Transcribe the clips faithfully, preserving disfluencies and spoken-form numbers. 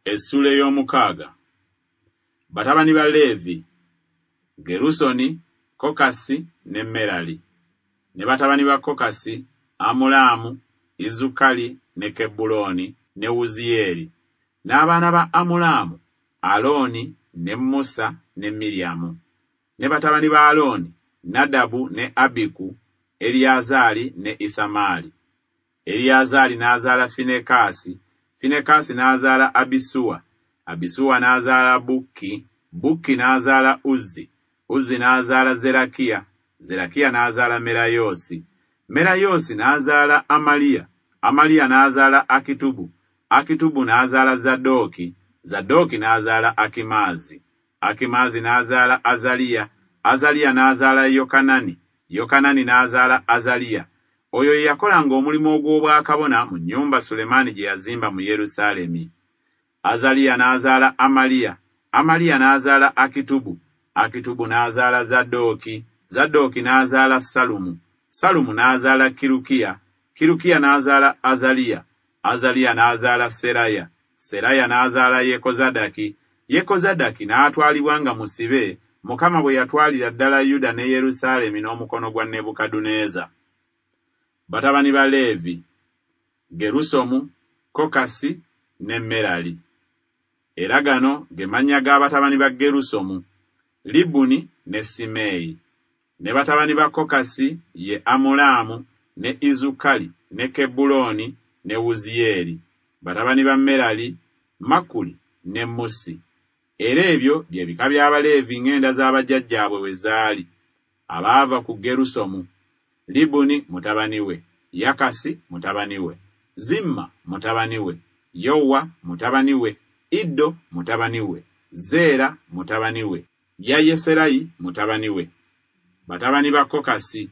Essula ey'omukaaga. Batabani ba Leevi, Gerusoni, Kokasi ne Merali. Ne batabani ba Kokasi, Amulaamu, Izukali ne Kebuloni ne Uziyeri. N'abaana ba Amulaamu, Alooni ne Musa ne Miryamu. Ne batabani ba Alooni, Nadabu ne Abiku, Eliyazari ne Isamaali. Eliyazari n'azaala Finekasi, Finekasi n'azaala Abisuwa, Abisuwa n'azaala Bukki, Bukki n'azaala Uzzi, Uzzi n'azaala Zerakiya, Zerakiya n'azaala Merayosi, Merayosi n'azaala Amaliya, Amaliya n'azaala Akitubu, Akitubu n'azaala Zadoki, Zadoki n'azaala Akimazi, Akimazi n'azaala Azaliya, Azaliya n'azaala Yokanani, Yokanani n'azaala Azaliya. Oyo yakolanga omulimu ogw'obwakabona mu nnyumba Sulemaani gye yazimba mu Yerusaalemi. Azaliya n'azaala Amaliya, Amaliya n'azaala Akitubu, Akitubu n'azaala Zadoki, Zadoki n'azaala Salumu, Salumu n'azaala Kirukiya, Kirukiya n'azaala Azaliya, Azaliya n'azaala Seraya, Seraya n'azaala Yekozadaki, Yekozadaki n'atwalibwa nga musibe Mukama bwe yatwalira ddala Yuda ne Yerusaalemi n'omukono gwa Nebukadduneeza. Batabani ba Leevi, Gerusomu, Kokasi ne Merali. Era gano ge mannya g'abatabani ba Gerusomu, Libuni ne Simeeyi. Ne batabani ba Kokasi ye Amulaamu ne Izukali ne Kebuloni ne Uziyeri. Batabani ba Merali, Makuli ne Musi. Era ebyo bye bika by'Abaleevi ng'enda z'abajjajjaabwe bwe zaali. Abaava ku Gerusomu, Libuni mutabani we, Yakasi mutabani we, Zimma mutabani we, Yowa mutabani we, Iddo mutabani we, Zeera mutabani we, Yayeserayi mutabani we. Batabani ba Kokasi,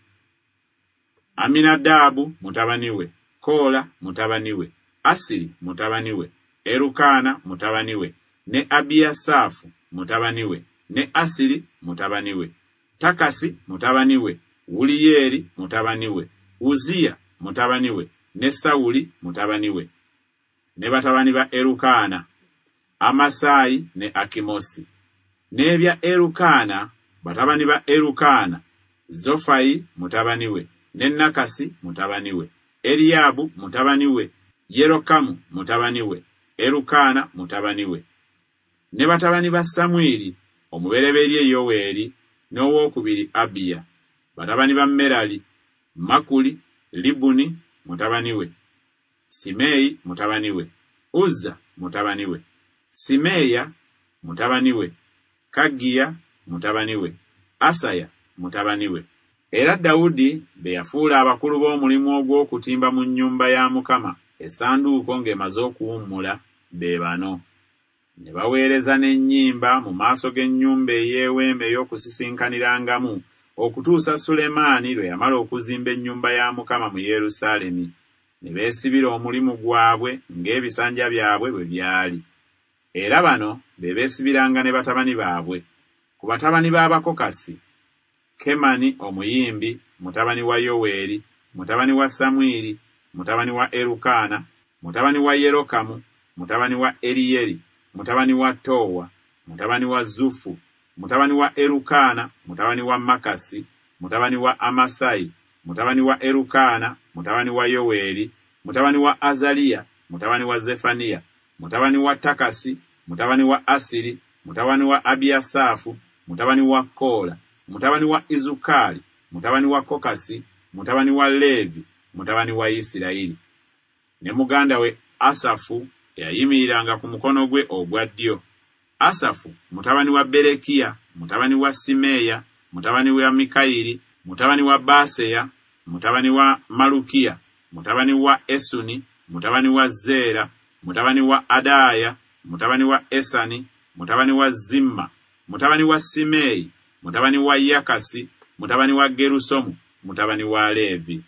Aminadabu mutabani we, Kola mutabani we, Asiri mutabani we, Erukana mutabani we, ne Abiyasafu mutabani we, ne Asiri mutabani we, Takasi mutabani we, Uliyeri mutabani we, Uziya mutabani we, ne Sawuli mutabani we. Ne batabani ba Erukana, Amasayi ne Akimosi. Nebya Erukana, batabani ba Erukana, Zofayi mutabani we, ne Nakasi mutabani we, Eliyabu mutabani we, Yerokamu mutabani we, Erukana mutabani we. Ne batabani ba Samwiri, omubereberye Yoweri, n'owokubiri Abiya. Batabani ba Merali, Makuli, Libuni mutabani we, Simeeyi mutabani we, Uzza mutabani we, Simeeya mutabani we, Kagiya mutabani we, Asaya mutabani we. Era Dawudi be yafuula abakulu b'omulimu ogw'okutimba mu nnyumba ya Mukama essanduuko ng'emaze okuwummula be bano. Ne baweereza n'ennyimba mu maaso g'ennyumba ey'eweema ey'okusisinkaniramu okutuusa Sulemaani lwe yamala okuzimba ennyumba ya Mukama mu Yerusaalemi. Ne beesibira omulimu gwabwe ng'ebisanja byabwe bwe byali. Era bano be beesibiranga ne batabani baabwe. Ku batabani b'Abakokasi, Kemani omuyimbi, mutabani wa Yoweeri, mutabani wa Samwiri, mutabani wa Erukana, mutabani wa Yerokamu, mutabani wa Eriyeri, mutabani wa Towa, mutabani wa Zufu, mutabani wa Erukana, mutabani wa Makasi, mutabani wa Amasayi, mutabani wa Erukana, mutabani wa Yoweeri, mutabani wa Azaliya, mutabani wa Zefaniya, mutabani wa Takasi, mutabani wa Asiri, mutabani wa Abiyasafu, mutabani wa Kola, mutabani wa Izukali, mutabani wa Kokasi, mutabani wa Leevi, mutabani wa Isirayiri. Ne muganda we Asafu yayimiriranga ku mukono gwe ogwa ddyo. Asafu mutabani wa Berekiya, mutabani wa Simeeya, mutabani wa Mikayiri, mutabani wa Baaseya, mutabani wa Malukiya, mutabani wa Esuni, mutabani wa Zeera, mutabani wa Adaya, mutabani wa Esani, mutabani wa Zimma, mutabani wa Simeeyi, mutabani wa Yakasi, mutabani wa Gerusomu, mutabani wa Leevi.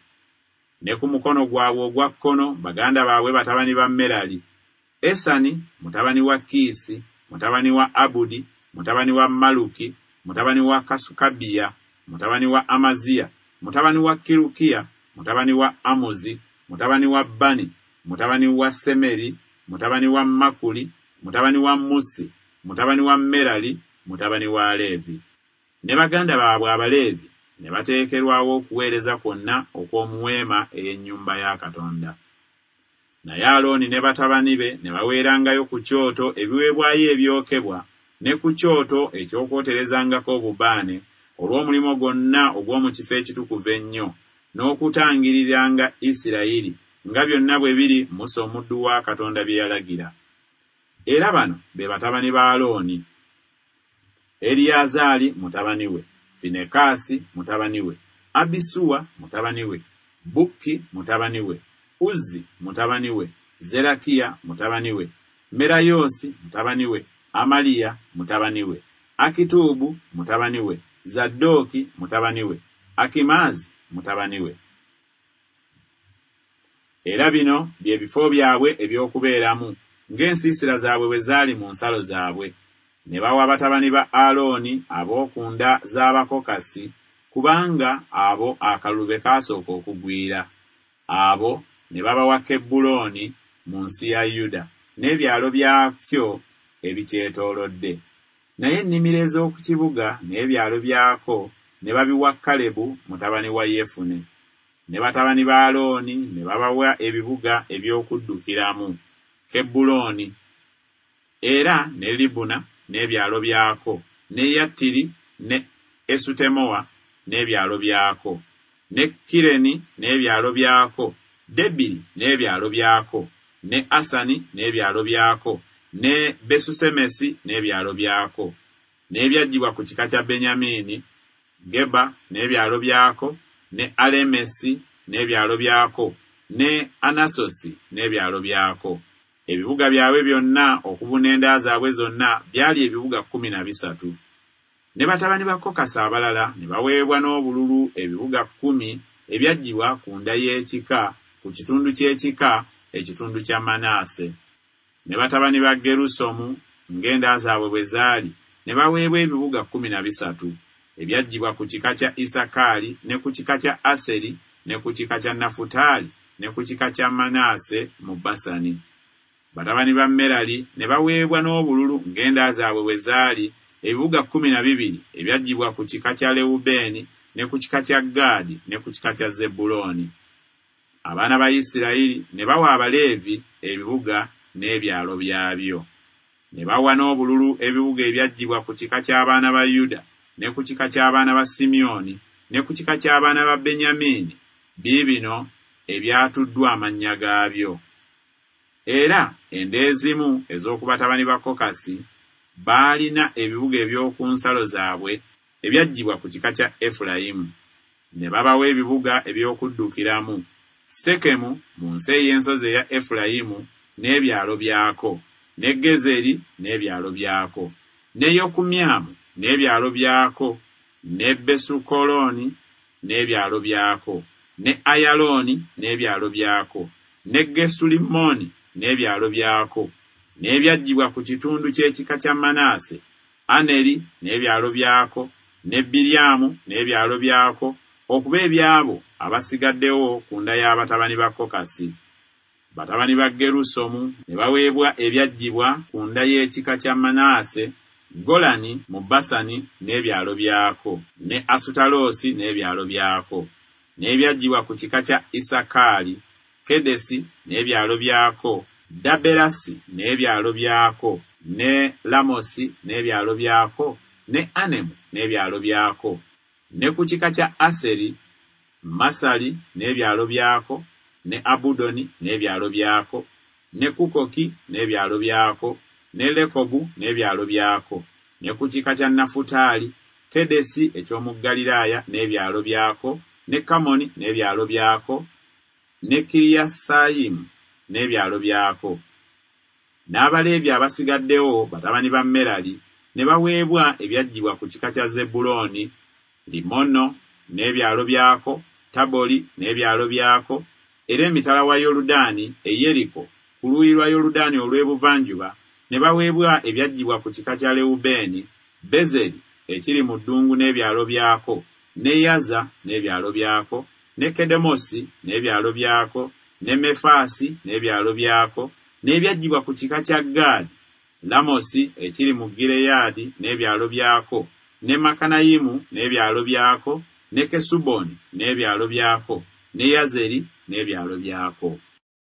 Ne ku mukono gwabwe ogwa kkono baganda baabwe batabani ba Merali, Esani mutabani wa Kiisi, mutabani wa Abudi, mutabani wa Maluki, mutabani wa Kasukabiya, mutabani wa Amaziya, mutabani wa Kirukiya, mutabani wa Amuzi, mutabani wa Bani, mutabani wa Semeri, mutabani wa Makuli, mutabani wa Musi, mutabani wa Merali, mutabani wa Levi. Ne baganda baabwe Abaleevi ne bateekerwawo okuweereza kwonna okw'omuweema ey'ennyumba ya Katonda. Naye Alooni ne batabani be ne baweerangayo ku kyoto ebiweebwayo ebyokebwa ne ku kyoto eky'okwoterezangako obubaane olw'omulimu gwonna ogw'omu kifo ekitukuvu ennyo n'okutangiriranga Isirayiri nga byonna bwe biri Musa omuddu wa Katonda bye yalagira. Era bano be batabani ba Alooni: Eriyazaali mutabani we, Finekaasi mutabani we, Abisuwa mutabani we, Bukki mutabani we, Uzzi mutabani we, Zerakiya mutabani we, Merayoosi mutabani we, Amaliya mutabani we, Akituubu mutabani we, Zadooki mutabani we, Akimaazi mutabani we. Era bino bye bifo byabwe eby'okubeeramu ng'ensiisira zaabwe bwe zaali mu nsalo zaabwe. Ne bawa batabani ba Alooni ab'okunda z'Abakokasi, kubanga abo akalulu be kaasooka okugwira. Abo ne babawa Kebbulooni mu nsi ya Yuda n'ebyalo byakyo ebikyetoolodde. Naye ennimiro ez'oku kibuga n'ebyalo byako ne babiwa Kalebu mutabani wa Yefune. Ne batabani ba Alooni ne babawa ebibuga eby'okuddukiramu, Kebbulooni, era ne Libuna n'ebyalo byako, ne Yattiri ne Esutemoa n'ebyalo byako, ne Kireni n'ebyalo byako, Debiri n'ebyalo byako, ne Asani n'ebyalo byako, ne Besusemesi n'ebyalo byako. N'ebyaggyibwa ku kika kya Benyamini: Geba n'ebyalo byako, ne Alemesi n'ebyalo byako, ne Anasosi n'ebyalo byako. Ebibuga byabwe byonna okubuna enda zaabwe zonna byali ebibuga kkumi na bisatu. Ne batabani ba Kokasi abalala ne baweebwa n'obululu ebibuga kkumi ebyaggyibwa ku nda y'ekika ku kitundu ky'ekika ekitundu kya Manaase. Ne batabani ba Gerusomu ng'enda zaabwe bwe zaali ne baweebwa ebibuga kkumi na bisatu ebyaggyibwa ku kika kya Isakaali ne ku kika kya Aseri ne ku kika kya Nafutaali ne ku kika kya Manaase mu Basani. Batabani ba Merali ne baweebwa n'obululu ng'enda zaabwe bwe zaali ebibuga kkumi na bibiri ebyaggyibwa ku kika kya Lewubeeni ne ku kika kya Gaadi ne ku kika kya Zebbulooni. Abaana ba Isirayiri ne bawa Abaleevi ebibuga n'ebyalo byabyo. Ne bawa n'obululu ebibuga ebyaggyibwa ku kika ky'abaana ba Yuda ne ku kika ky'abaana ba Simyoni ne ku kika ky'abaana ba Benyamini, biibino ebyatuddwa amannya gaabyo. Era enda ezimu ez'oku batabani ba Kokasi baalina ebibuga eby'oku nsalo zaabwe ebyaggyibwa ku kika kya Efulayimu. Ne babawa ebibuga eby'okuddukiramu: Sekemu mu nsi ey'ensozi eya Efulayimu n'ebyalo byako, ne Gezeri n'ebyalo byako, ne Yokumyamu n'ebyalo byako, ne Besukolooni n'ebyalo byako, ne Ayalooni n'ebyalo byako, ne Gesulimoni n'ebyalo byako. N'ebyaggyibwa ku kitundu ky'ekika kya Manaase: Aneri n'ebyalo byako, ne Biryamu n'ebyalo byako, okuba ebyabo abasigaddewo ku nda y'abatabani ba Kokasi. Batabani ba Gerusomu ne baweebwa ebyaggyibwa ku nda y'ekika kya Manaase: Golani mu Basani n'ebyalo byako, ne Asutaloosi n'ebyalo byako. N'ebyaggyibwa ku kika kya Isakaali: Kedesi n'ebyalo byako, Daberasi n'ebyalo byako, ne Lamosi n'ebyalo byako, ne Anemu n'ebyalo byako. Ne ku kika kya Aseri: Masali n'ebyalo byako, ne Abudoni n'ebyalo byako, ne Kukoki n'ebyalo byako, ne Lekobu n'ebyalo byako. Ne ku kika kya Nafutaali: Kedesi eky'omu Ggaliraaya n'ebyalo byako, ne Kamoni n'ebyalo byako, ne Kiriyasayimu n'ebyalo byako. N'Abaleevi abasigaddewo batabani ba Merali ne baweebwa ebyaggyibwa ku kika kya Zebbulooni: Limono n'ebyalo byako, Taboli n'ebyalo byako, era emitala wa Yoludaani e Yeriko ku luuyi lwa Yoludaani olw'ebuvanjuba ne baweebwa ebyaggyibwa ku kika kya Lewubeeni: Bezeri ekiri mu ddungu n'ebyalo byako, ne Yaza n'ebyalo byako, ne Kedemosi n'ebyalo byako, ne Mefaasi n'ebyalo byako. N'ebyaggyibwa ku kika kya Gaadi: Lamosi ekiri mu Gireyaadi n'ebyalo byako, ne Makanayimu n'ebyalo byako, ne Kesuboni n'ebyalo byako, ne Yazeri n'ebyalo byako.